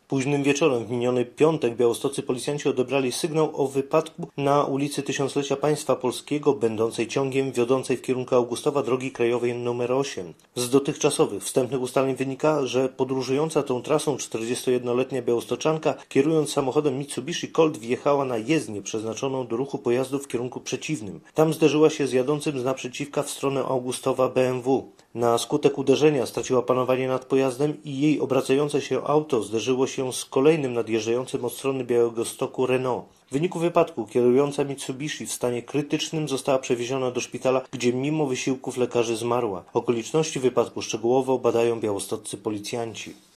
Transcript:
Późnym wieczorem w miniony piątek białostoccy policjanci odebrali sygnał o wypadku na ulicy Tysiąclecia Państwa Polskiego, będącej ciągiem wiodącej w kierunku Augustowa drogi krajowej nr 8. Z dotychczasowych wstępnych ustaleń wynika, że podróżująca tą trasą 41-letnia białostoczanka, kierując samochodem Mitsubishi Colt, wjechała na jezdnię przeznaczoną do ruchu pojazdów w kierunku przeciwnym. Tam zderzyła się z jadącym z naprzeciwka w stronę Augustowa BMW. Na skutek uderzenia straciła panowanie nad pojazdem i jej obracające się auto zderzyło się z kolejnym nadjeżdżającym od strony Białegostoku Renault. W wyniku wypadku kierująca Mitsubishi w stanie krytycznym została przewieziona do szpitala, gdzie mimo wysiłków lekarzy zmarła. Okoliczności wypadku szczegółowo badają białostoccy policjanci.